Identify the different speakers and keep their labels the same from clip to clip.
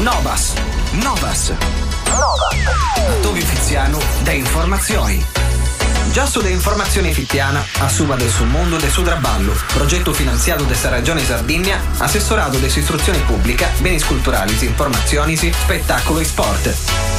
Speaker 1: Novas. Tobi Fiziano de informazioni. Già su de informazioni fittiana, a suba del suo mondo del suo traballo, progetto finanziato dessa regione Sardegna, assessorato dessa istruzione pubblica, beni culturali, informazioni, spettacolo e sport.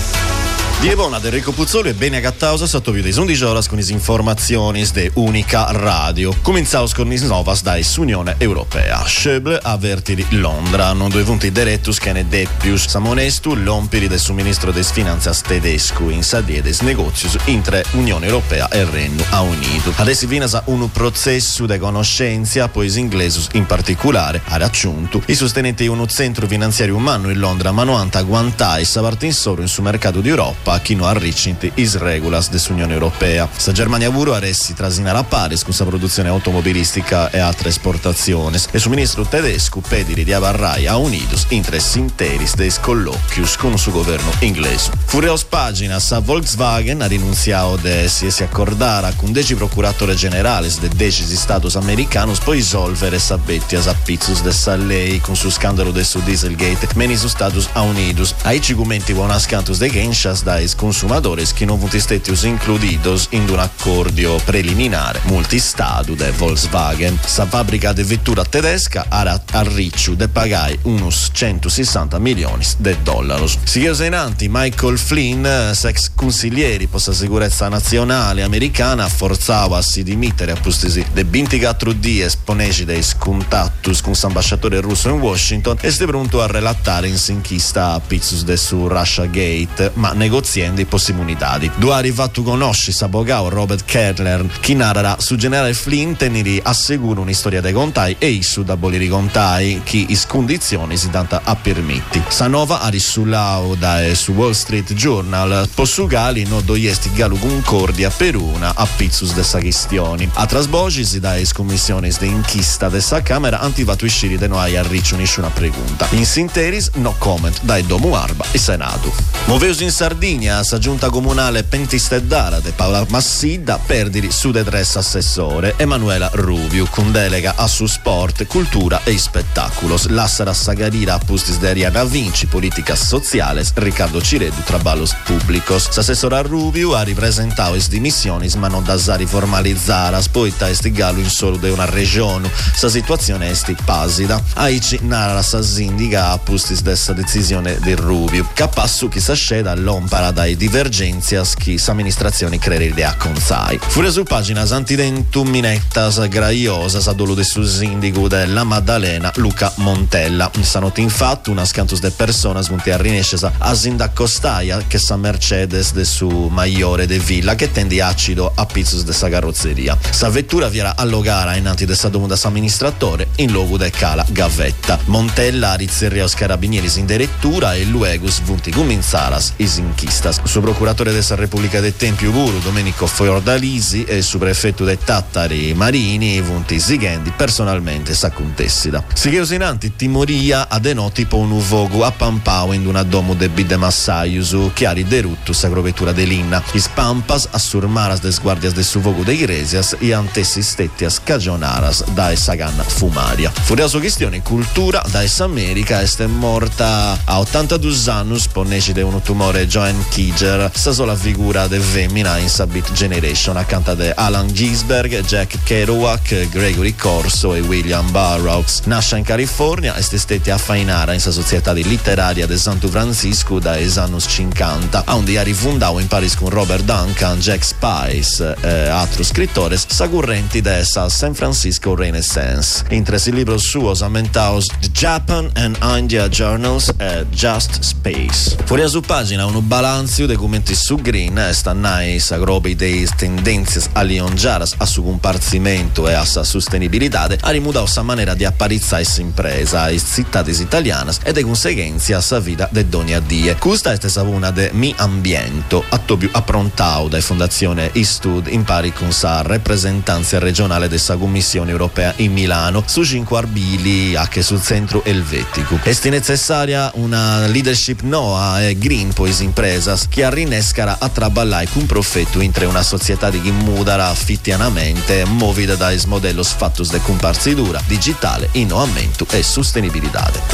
Speaker 2: Dievona de Enrico Puzzoli e bene agattausa sotto video di 11 ore con le informazioni de Unica Radio. Cominciamo con le novas da Unione Europea. Schäuble avverti di Londra, non dovuti direttus che ne depius samonestu l'ompiri del suministro des finanzas tedesco in sadie des negozius intre Unione Europea e Regno Unito. Adesso viene un processo di conoscenza, poi inglesus in particolare, ha raggiunto i sostenenti un centro finanziario umano in Londra, manuanta guantai savartin solo in su mercato di Europa chi non ha riccinti is regulas dell'Unione Europea. Sa Germania Vuro aressi trasinare a Paris con sa produzione automobilistica e altre esportazioni e su ministro tedesco pediri di avarrai a Unidos intre sinteris des colloquius con su governo inglese. Furios pagina sa Volkswagen ha rinunziato de si accordara con 10 procuratore generales de 10 status americanos poi risolvere sa bettias a pizzus de sa lei con su scandalo de su Dieselgate meni su status a Unidos. Ai cigumenti buona scantus de genshas dai consumadores che non futi stetius includidos in un accordio preliminare multistatu de Volkswagen. Sa fabbrica de vettura tedesca ara al ricciu de pagai unos 160 milioni de dollari. Sigiosenanti Michael Flynn, sex consiglieri per la sicurezza nazionale americana, forzava a si dimettere a postesi de 24 dies ponegi dei contattus con l'ambasciatore russo in Washington e sta pronto a relatare in sinchista a pizzus de su Russia Gate, ma negoziando possibilità. Due arrivato conosci Sabogao Robert Kettler chi narrerà su generale Flynn teneri assicura un'istoria dei contai e issu da boliri contai chi is condizioni si danta a permetti. Sanova ha risullao da su Wall Street Journal possugali no doiesti galu concordia per una a pizzus dessa questioni. A trasbogi si da commissioni de inchista dessa camera antivato isciri de no hai a riccio nessuna pregunta. In sinteris no comment dai Domu Arba e Senato. Moveus in Sardegna sa giunta comunale Pentisteddara de Paola Massidda perdiri su de tres assessore Emanuela Rubiu con delega a su sport, cultura e spettaculos. Lassara Sagarira a pustis de Ariana Vinci, politicas sociales, Riccardo Ciredu, traballos públicos. S'assessora Rubiu ha ripresentato is dimissionis ma non da sari formalizzaras, poita esti galu in solo de una regione. Sa situazione esti pasida. Aici narra sa sindica a pustis dessa decisione di Rubiu. Capassu chi sa sceda l'ompara dai divergenzias chi s'amministrazione crede idea consai. Furia su pagina antidentum minettas graiosas a dolo de su sindico della Maddalena Luca Montella. Sanoti infatti una scantus de personas munti a rinescesa a sindacostaia che sa Mercedes de su maiore de villa che tendi acido a pizzus de sa carrozzeria. Sa vettura viera allogara innanti de sa domuda s'amministratore in logo de cala gavetta. Montella rizzeria os carabinieris in direttura e luego svunti cominzaras is inquistas. Su procuratore della Repubblica del Tempio Buru Domenico Fiordalisi e su prefetto dei Tattari Marini Vunti Zighendi personalmente sa contessida. Sigeusinanti timoria a denoti po un uvogu a Pampao in una domo de bide massaiusu chiari deruttu sagrovettura de linna. Is pampas assurmaras des guardias de suvogu de Igresias e antessi stettias cagionaras da essa ganna fumaria. Furia su questione cultura da essa America este morta a 82 anni poneci de un tumore Joan Kiger, sta sola figura de femmina in Sabit Generation accanto de Alan Ginsberg, Jack Kerouac, Gregory Corso e William Burroughs. Nasce in California e stette a fainara in sa società letteraria de Santo Francisco da annos 50, a un diario fondato in Paris con Robert Duncan, Jack Spice e altri scrittori sagurrenti de sa San Francisco Renaissance. In tre libri suos ammentaos The Japan and India Journals e Just Space. Fuori su pagina un balanzio documenti su Green stannai sa grobe dei tendenze aliongiaras a su compartimento e a sa sostenibilità a rimudare sa maniera di apparizzare impresa e cittadis italianas e de conseguenze a sa vita de doni a die. Questa è stata una de mi ambiento attobiu approntau da fondazione Istud in pari con sa rappresentanza regionale de sa Commissione Europea in Milano su 5 arbili anche sul centro elvetico. Esti necessaria una leadership NOA e Green pois impresas che arrinescara a traballare con profetto intre una società di mudara fittianamente movida da modellos fattus de comparsidura digitale, innoamento e sostenibilità. Lo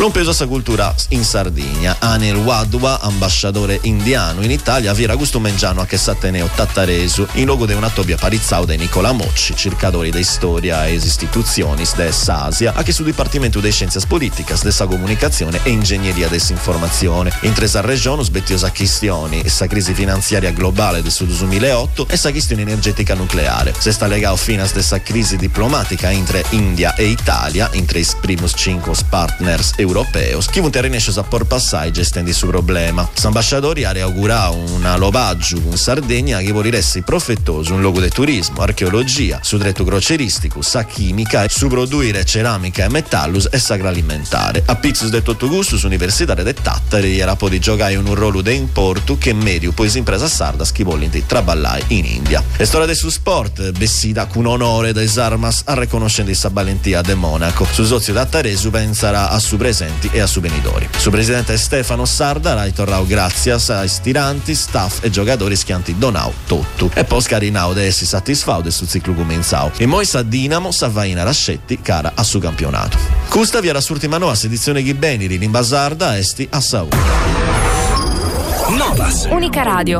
Speaker 2: Non peso sa cultura in Sardegna. Anil Wadwa, ambasciatore indiano in Italia, vira gusto mengiano a che s'atteneo Tattaresu in luogo di una tobbia parizzao da Nicola Mocci, cercatori di storia e istituzioni dessa Asia, a che su Dipartimento di Scienze Politicas, dessa Comunicazione e Ingegneria dell'Informazione. In tresa regione sbettiosa questioni e sa crisi finanziaria globale del 2008 e sa questione energetica nucleare. Se sta legato fino a dessa crisi diplomatica entre India e Italia, entre i primus 5 partners europeos, chi vuole riesce a por passare gestendo su problema. S'ambasciatori ha augurato una lobaggio con Sardegna che vorresse i profettosi un luogo di turismo, archeologia, su dretto croceristico, sa chimica, su produrre ceramica e metallus e sagralimentare. A Pizzus de tutto gusto su universitaria de Tattari era poi di giocare un ruolo di importo che medio poi si impresa sarda chi vogliono di traballare in India. E storia del suo sport, vestita con onore des armas a riconoscendo sa valentia de Monaco. Su Sozio Tattaresu penserà a su presenti e a su venidori. Su presidente Stefano Sarda ha ritornato grazie a stiranti, staff e giocatori schianti donau tutto. E poi scarinau de essi satisfau del suo ciclo comenzau. E moi sa Dinamo sa vaina Rascetti cara a su campionato. Custa via la sua ultima nuova edizione Ghibeniri in Basarda esti a Saúl.
Speaker 3: Novas. Unica radio.